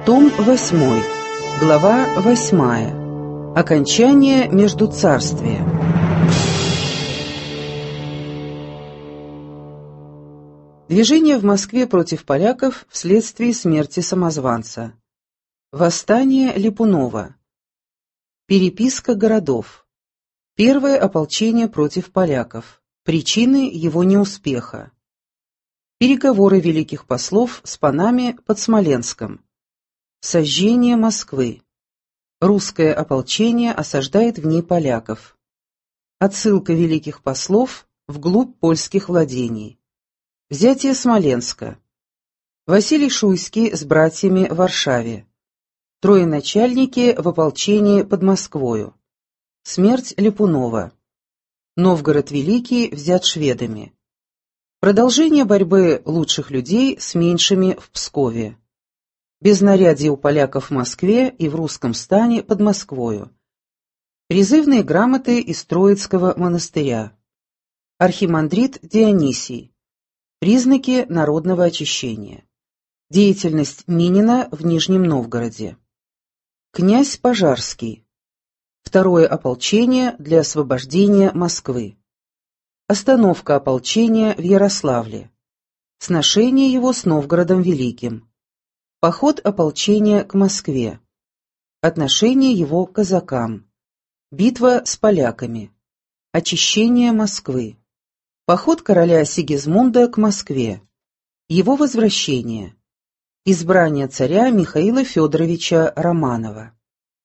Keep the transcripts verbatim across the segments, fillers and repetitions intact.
Том восьмой, глава восьмая. Окончание Междуцарствия. Движение в Москве против поляков вследствие смерти самозванца. Восстание Липунова. Переписка городов. Первое ополчение против поляков. Причины его неуспеха. Переговоры великих послов с панами под Смоленском. Сожжение Москвы. Русское ополчение осаждает в ней поляков. Отсылка великих послов вглубь польских владений. Взятие Смоленска. Василий Шуйский с братьями в Варшаве. Трое начальники в ополчении под Москвою. Смерть Липунова. Новгород Великий взят шведами. Продолжение борьбы лучших людей с меньшими в Пскове. Безнарядье у поляков в Москве и в русском стане под Москвою. Призывные грамоты из Троицкого монастыря. Архимандрит Дионисий. Признаки народного очищения. Деятельность Минина в Нижнем Новгороде. Князь Пожарский. Второе ополчение для освобождения Москвы. Остановка ополчения в Ярославле. Сношение его с Новгородом Великим. Поход ополчения к Москве. Отношение его к казакам. Битва с поляками. Очищение Москвы. Поход короля Сигизмунда к Москве. Его возвращение. Избрание царя Михаила Федоровича Романова.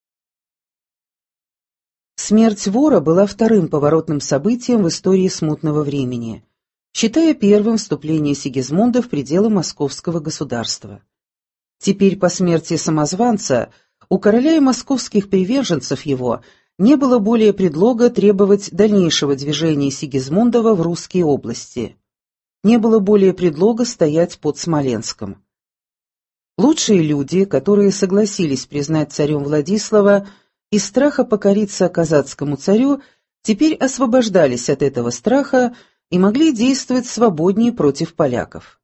Смерть вора была вторым поворотным событием в истории смутного времени, считая первым вступление Сигизмунда в пределы московского государства. Теперь по смерти самозванца у короля и московских приверженцев его не было более предлога требовать дальнейшего движения Сигизмундова в русские области. Не было более предлога стоять под Смоленском. Лучшие люди, которые согласились признать царем Владислава, из страха покориться казацкому царю, теперь освобождались от этого страха и могли действовать свободнее против поляков.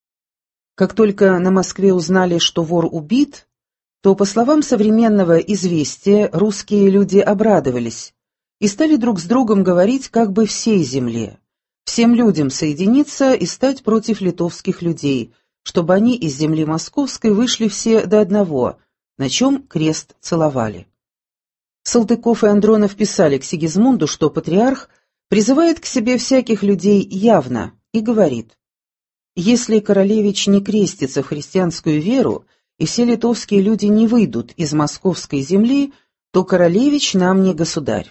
Как только на Москве узнали, что вор убит, то, по словам современного «Известия», русские люди обрадовались и стали друг с другом говорить как бы всей земле, всем людям соединиться и стать против литовских людей, чтобы они из земли московской вышли все до одного, на чем крест целовали. Салтыков и Андронов писали к Сигизмунду, что патриарх призывает к себе всяких людей явно и говорит: «Если королевич не крестится в христианскую веру, и все литовские люди не выйдут из московской земли, то королевич нам не государь».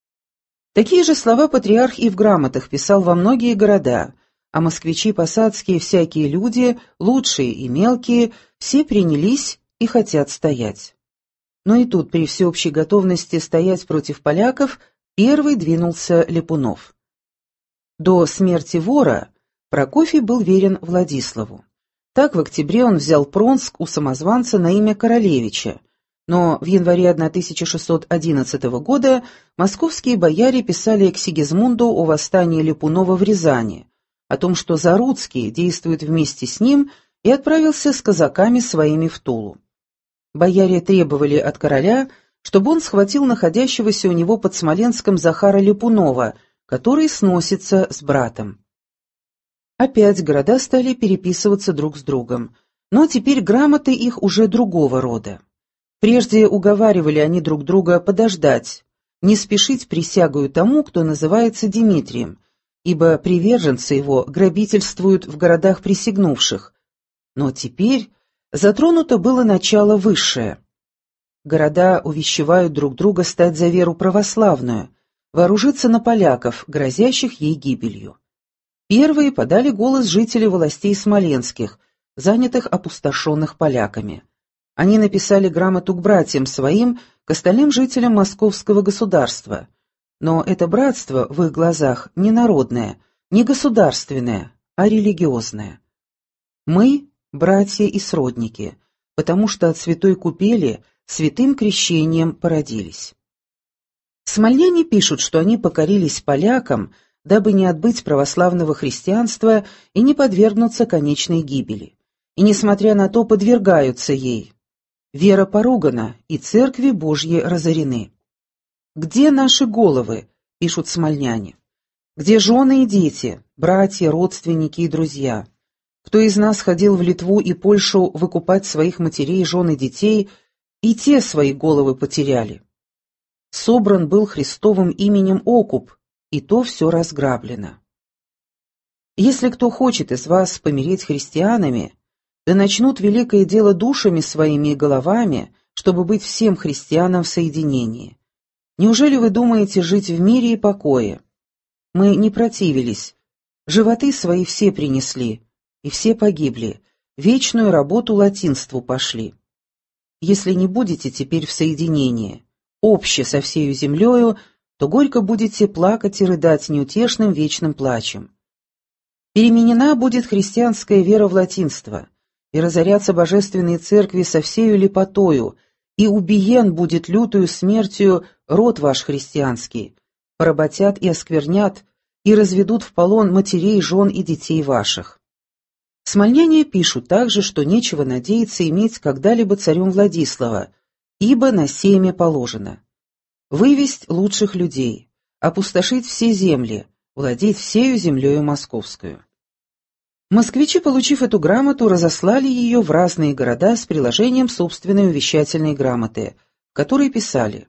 Такие же слова патриарх и в грамотах писал во многие города, а москвичи посадские, всякие люди, лучшие и мелкие, все принялись и хотят стоять. Но и тут, при всеобщей готовности стоять против поляков, первый двинулся Липунов. До смерти вора Прокофий был верен Владиславу. Так в октябре он взял Пронск у самозванца на имя королевича, но в январе тысяча шестьсот одиннадцатого года московские бояре писали к Сигизмунду о восстании Липунова в Рязани, о том, что Заруцкий действует вместе с ним, и отправился с казаками своими в Тулу. Бояре требовали от короля, чтобы он схватил находящегося у него под Смоленском Захара Липунова, который сносится с братом. Опять города стали переписываться друг с другом, но теперь грамоты их уже другого рода. Прежде уговаривали они друг друга подождать, не спешить присягою тому, кто называется Дмитрием, ибо приверженцы его грабительствуют в городах присягнувших. Но теперь затронуто было начало высшее. Города увещевают друг друга стать за веру православную, вооружиться на поляков, грозящих ей гибелью. Первые подали голос жители властей смоленских, занятых опустошенных поляками. Они написали грамоту к братьям своим, к остальным жителям московского государства. Но это братство в их глазах не народное, не государственное, а религиозное. Мы — братья и сродники, потому что от святой купели святым крещением породились. Смольяне пишут, что они покорились полякам, дабы не отбыть православного христианства и не подвергнуться конечной гибели. И, несмотря на то, подвергаются ей. Вера поругана, и церкви Божьи разорены. «Где наши головы?» — пишут смольняне. «Где жены и дети, братья, родственники и друзья? Кто из нас ходил в Литву и Польшу выкупать своих матерей, жен и детей, и те свои головы потеряли? Собран был Христовым именем окуп, и то все разграблено. Если кто хочет из вас помереть христианами, да начнут великое дело душами своими и головами, чтобы быть всем христианам в соединении. Неужели вы думаете жить в мире и покое? Мы не противились, животы свои все принесли, и все погибли, вечную работу латинству пошли. Если не будете теперь в соединении, обще со всею землею, то горько будете плакать и рыдать неутешным вечным плачем. Переменена будет христианская вера в латинство, и разорятся божественные церкви со всею лепотою, и убиен будет лютую смертью род ваш христианский, поработят и осквернят, и разведут в полон матерей, жен и детей ваших». Смольняне пишут также, что нечего надеяться иметь когда-либо царем Владислава, ибо на семя положено. Вывесть лучших людей, опустошить все земли, владеть всею землею московскую. Москвичи, получив эту грамоту, разослали ее в разные города с приложением собственной увещательной грамоты, в которой писали: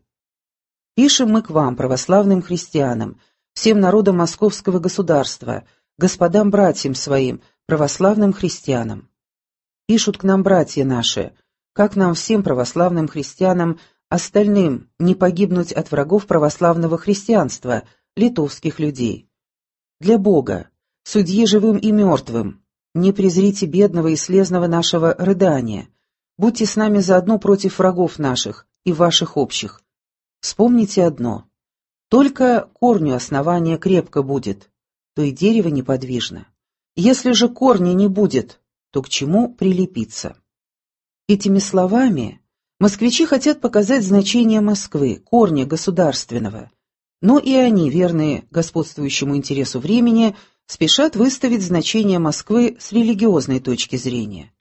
«Пишем мы к вам, православным христианам, всем народам московского государства, господам братьям своим, православным христианам. Пишут к нам братья наши, как нам всем православным христианам, остальным, не погибнуть от врагов православного христианства, литовских людей. Для Бога, судьи живым и мертвым, не презрите бедного и слезного нашего рыдания, будьте с нами заодно против врагов наших и ваших общих. Вспомните одно: только корню основания крепко будет, то и дерево неподвижно. Если же корня не будет, то к чему прилепиться?» Этими словами москвичи хотят показать значение Москвы, корня государственного, но и они, верные господствующему интересу времени, спешат выставить значение Москвы с религиозной точки зрения.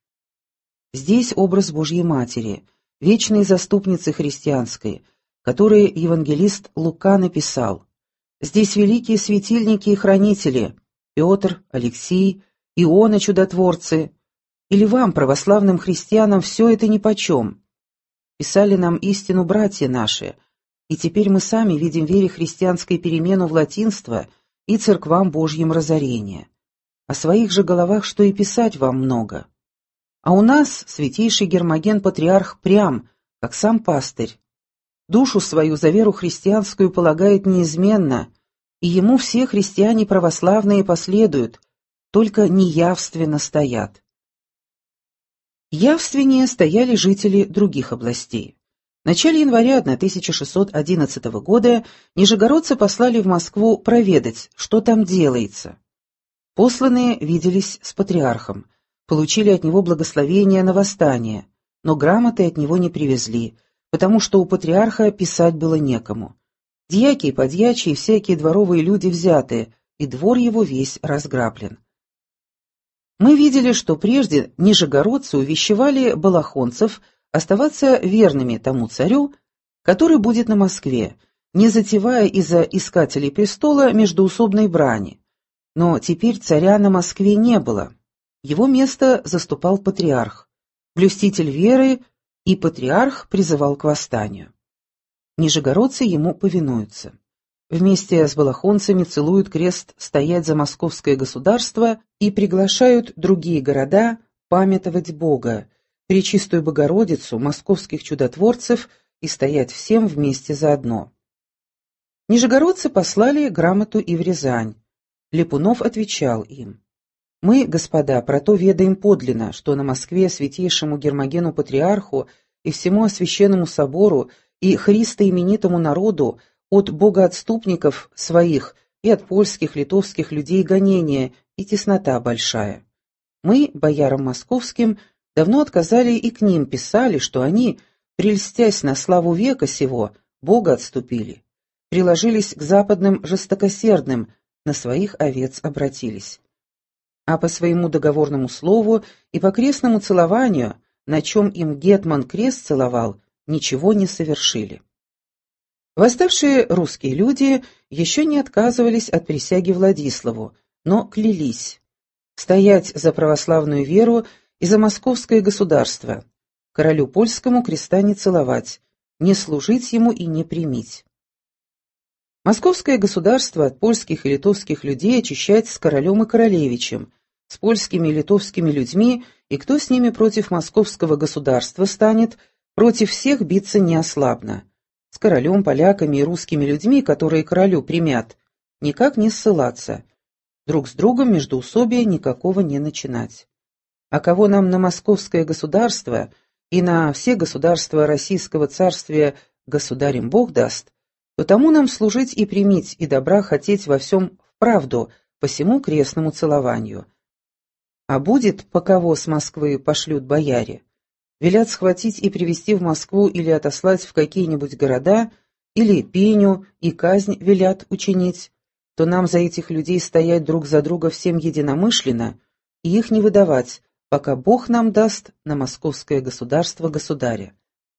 Здесь образ Божьей Матери, вечной заступницы христианской, которой евангелист Лука написал. Здесь великие светильники и хранители Петр, Алексий, Иона чудотворцы. Или вам, православным христианам, все это нипочем? Писали нам истину братья наши, и теперь мы сами видим в вере христианской перемену в латинство и церквам Божьим разорение. О своих же головах что и писать вам много. А у нас святейший Гермоген-патриарх прям, как сам пастырь. Душу свою за веру христианскую полагает неизменно, и ему все христиане православные последуют, только неявственно стоят. Явственнее стояли жители других областей. В начале января тысяча шестьсот одиннадцатого года нижегородцы послали в Москву проведать, что там делается. Посланные виделись с патриархом, получили от него благословение на восстание, но грамоты от него не привезли, потому что у патриарха писать было некому. Дьяки и подьячие, всякие дворовые люди взяты, и двор его весь разграблен. Мы видели, что прежде нижегородцы увещевали балахонцев оставаться верными тому царю, который будет на Москве, не затевая из-за искателей престола междоусобной брани. Но теперь царя на Москве не было. Его место заступал патриарх, блюститель веры, и патриарх призывал к восстанию. Нижегородцы ему повинуются. Вместе с балахонцами целуют крест стоять за московское государство и приглашают другие города памятовать Бога, Пречистую Богородицу, московских чудотворцев и стоять всем вместе заодно. Нижегородцы послали грамоту и в Рязань. Липунов отвечал им: «Мы, господа, про то ведаем подлинно, что на Москве святейшему Гермогену-патриарху и всему Освященному собору и христоименитому народу от богоотступников своих и от польских, литовских людей гонения и теснота большая. Мы, боярам московским, давно отказали и к ним писали, что они, прельстясь на славу века сего, Бога отступили, приложились к западным жестокосердным, на своих овец обратились. А по своему договорному слову и по крестному целованию на чем им гетман крест целовал, ничего не совершили. Восставшие русские люди еще не отказывались от присяги Владиславу, но клялись стоять за православную веру и за московское государство, королю польскому креста не целовать, не служить ему и не примить. Московское государство от польских и литовских людей очищать с королем и королевичем, с польскими и литовскими людьми, и кто с ними против московского государства станет, против всех биться неослабно. С королем, поляками и русскими людьми, которые королю примят, никак не ссылаться, друг с другом междоусобия никакого не начинать. А кого нам на московское государство и на все государства Российского царствия государем Бог даст, то тому нам служить и примить, и добра хотеть во всем вправду, по всему крестному целованию. А будет, по кого с Москвы пошлют бояре, велят схватить и привезти в Москву или отослать в какие-нибудь города, или пеню и казнь велят учинить, то нам за этих людей стоять друг за друга всем единомышленно и их не выдавать, пока Бог нам даст на московское государство государя.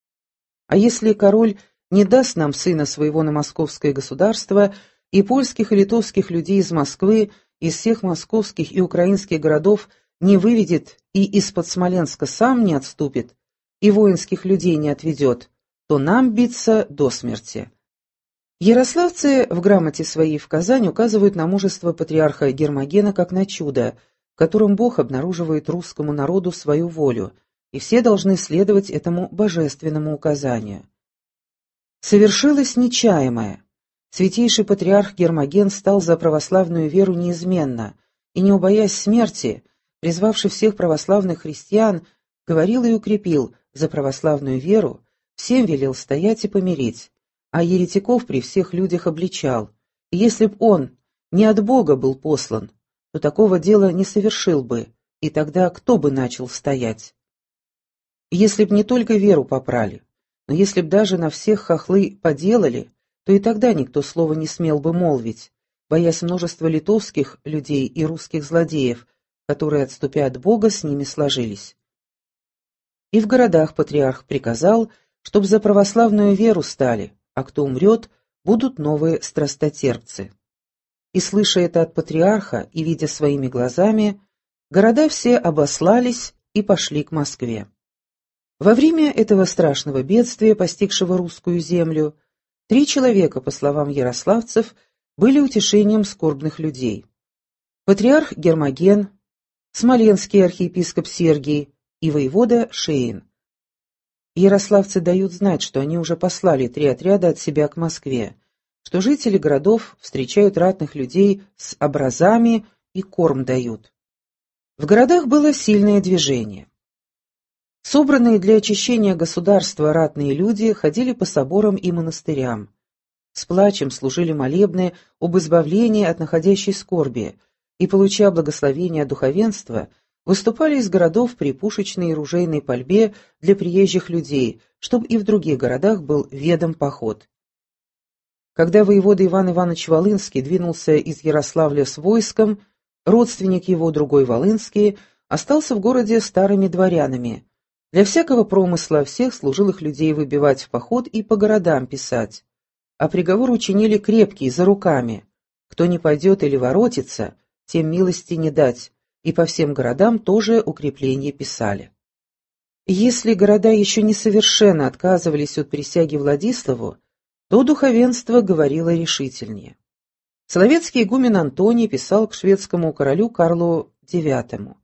А если король не даст нам сына своего на московское государство, и польских и литовских людей из Москвы, из всех московских и украинских городов не выведет и из-под Смоленска сам не отступит, и воинских людей не отведет, то нам биться до смерти. Ярославцы в грамоте своей в Казань указывают на мужество патриарха Гермогена как на чудо, в котором Бог обнаруживает русскому народу свою волю, и все должны следовать этому божественному указанию. Совершилось нечаемое. Святейший патриарх Гермоген стал за православную веру неизменно, и, не убоясь смерти, призвавший всех православных христиан, говорил и укрепил за православную веру, всем велел стоять и помирить, а еретиков при всех людях обличал, и если б он не от Бога был послан, то такого дела не совершил бы, и тогда кто бы начал стоять? Если б не только веру попрали, но если б даже на всех хохлы поделали, то и тогда никто слова не смел бы молвить, боясь множества литовских людей и русских злодеев, которые, отступя от Бога, с ними сложились. И в городах патриарх приказал, чтоб за православную веру стали, а кто умрет, будут новые страстотерпцы. И, слыша это от патриарха и видя своими глазами, города все обослались и пошли к Москве. Во время этого страшного бедствия, постигшего русскую землю, три человека, по словам ярославцев, были утешением скорбных людей. Патриарх Гермоген, смоленский архиепископ Сергий и воевода Шеин. Ярославцы дают знать, что они уже послали три отряда от себя к Москве, что жители городов встречают ратных людей с образами и корм дают. В городах было сильное движение. Собранные для очищения государства ратные люди ходили по соборам и монастырям. С плачем служили молебны об избавлении от находящей скорби и, получая благословение от духовенства, выступали из городов при пушечной и ружейной пальбе для приезжих людей, чтобы и в других городах был ведом поход. Когда воевода Иван Иванович Волынский двинулся из Ярославля с войском, родственник его, другой Волынский, остался в городе старыми дворянами. Для всякого промысла всех служилых людей выбивать в поход и по городам писать. А приговор учинили крепкий, за руками. Кто не пойдет или воротится, тем милости не дать, и по всем городам тоже укрепление писали. Если города еще не совершенно отказывались от присяги Владиславу, то духовенство говорило решительнее. Соловецкий игумен Антоний писал к шведскому королю Карлу девятому.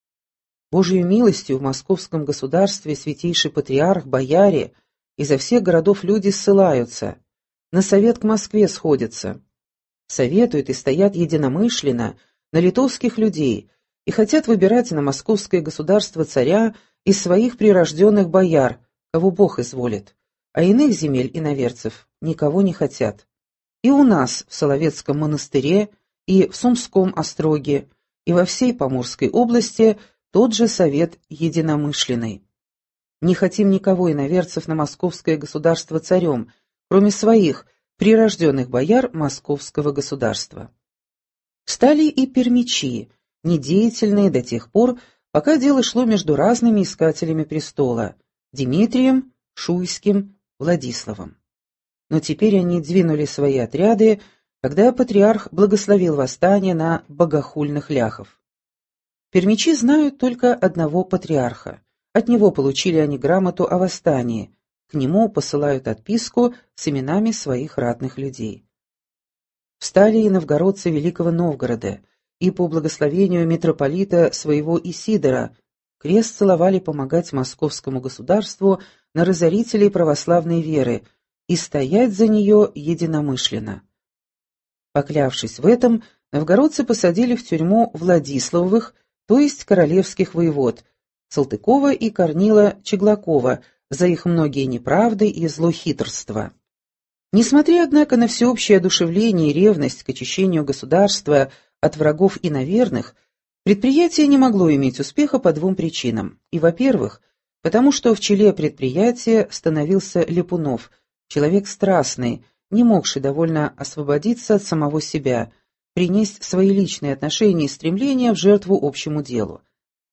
Божьей милостью в московском государстве святейший патриарх, бояре, изо всех городов люди ссылаются, на совет к Москве сходятся, советуют и стоят единомышленно на литовских людей и хотят выбирать на московское государство царя из своих прирожденных бояр, кого Бог изволит, а иных земель иноверцев никого не хотят. И у нас в Соловецком монастыре, и в Сумском остроге, и во всей Поморской области тот же совет единомышленный. Не хотим никого иноверцев на московское государство царем, кроме своих прирожденных бояр московского государства. Стали и пермичи, недеятельные до тех пор, пока дело шло между разными искателями престола – Дмитрием, Шуйским, Владиславом. Но теперь они двинули свои отряды, когда патриарх благословил восстание на богохульных ляхов. Пермичи знают только одного патриарха. От него получили они грамоту о восстании. К нему посылают отписку с именами своих ратных людей. Встали и новгородцы Великого Новгорода, и по благословению митрополита своего Исидора крест целовали помогать московскому государству на разорителей православной веры и стоять за нее единомышленно. Поклявшись в этом, новгородцы посадили в тюрьму Владиславовых, то есть королевских воевод, Салтыкова и Корнила Чеглакова, за их многие неправды и злохитрства. Несмотря, однако, на всеобщее одушевление и ревность к очищению государства от врагов иноверных, предприятие не могло иметь успеха по двум причинам. И, во-первых, потому что в челе предприятия становился Ляпунов, человек страстный, не могший довольно освободиться от самого себя, принести свои личные отношения и стремления в жертву общему делу.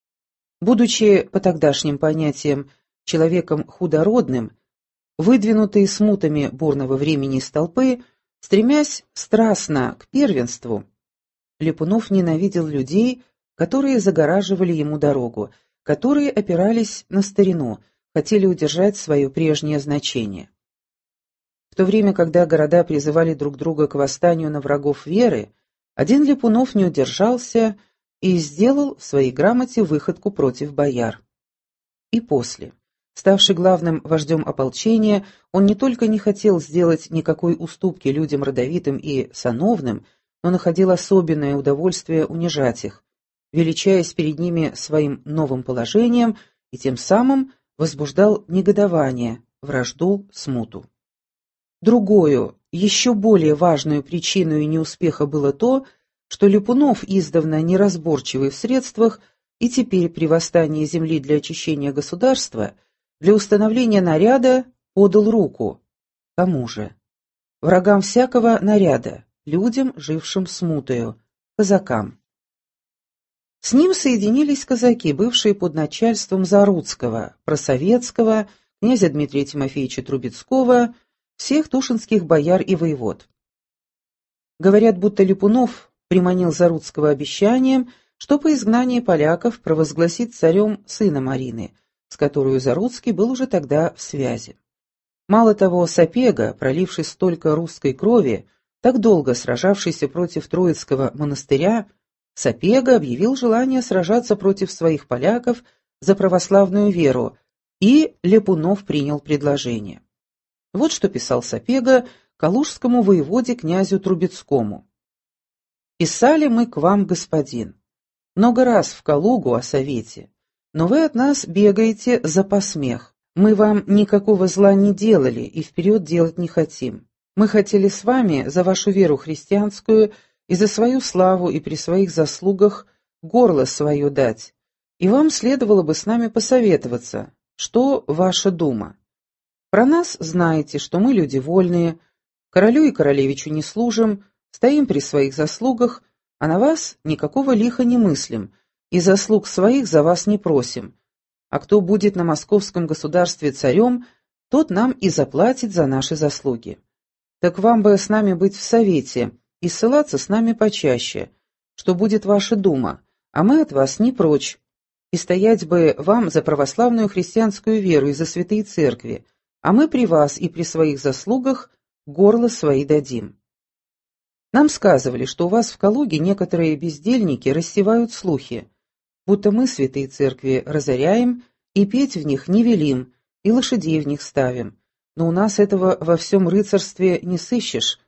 Будучи, по тогдашним понятиям, человеком худородным, выдвинутый смутами бурного времени из толпы, стремясь страстно к первенству, Ляпунов ненавидел людей, которые загораживали ему дорогу, которые опирались на старину, хотели удержать свое прежнее значение. В то время, когда города призывали друг друга к восстанию на врагов веры, один Ляпунов не удержался и сделал в своей грамоте выходку против бояр. И после, ставший главным вождем ополчения, он не только не хотел сделать никакой уступки людям родовитым и сановным, но находил особенное удовольствие унижать их, величаясь перед ними своим новым положением и тем самым возбуждал негодование, вражду, смуту. Другою, еще более важную причиной неуспеха было то, что Ляпунов, издавна неразборчивый в средствах, и теперь при восстании земли для очищения государства, для установления наряда подал руку. Кому же? Врагам всякого наряда, людям, жившим смутою, казакам. С ним соединились казаки, бывшие под начальством Заруцкого, Просоветского, князя Дмитрия Тимофеевича Трубецкого, всех тушинских бояр и воевод. Говорят, будто Ляпунов приманил Заруцкого обещанием, что по изгнании поляков провозгласит царем сына Марины, с которой Заруцкий был уже тогда в связи. Мало того, Сапега, проливший столько русской крови, так долго сражавшийся против Троицкого монастыря, Сапега объявил желание сражаться против своих поляков за православную веру, и Ляпунов принял предложение. Вот что писал Сапега калужскому воеводе князю Трубецкому. «Писали мы к вам, господин, много раз в Калугу о совете, но вы от нас бегаете за посмех. Мы вам никакого зла не делали и вперед делать не хотим. Мы хотели с вами за вашу веру христианскую и за свою славу и при своих заслугах горло свое дать, и вам следовало бы с нами посоветоваться, что ваша дума. Про нас знаете, что мы люди вольные, королю и королевичу не служим, стоим при своих заслугах, а на вас никакого лиха не мыслим, и заслуг своих за вас не просим. А кто будет на московском государстве царем, тот нам и заплатит за наши заслуги. Так вам бы с нами быть в совете и ссылаться с нами почаще, что будет ваша дума, а мы от вас не прочь, и стоять бы вам за православную христианскую веру и за святые церкви, а мы при вас и при своих заслугах горло свои дадим. Нам сказывали, что у вас в Калуге некоторые бездельники рассевают слухи, будто мы святые церкви разоряем и петь в них не велим, и лошадей в них ставим, но у нас этого во всем рыцарстве не сыщешь,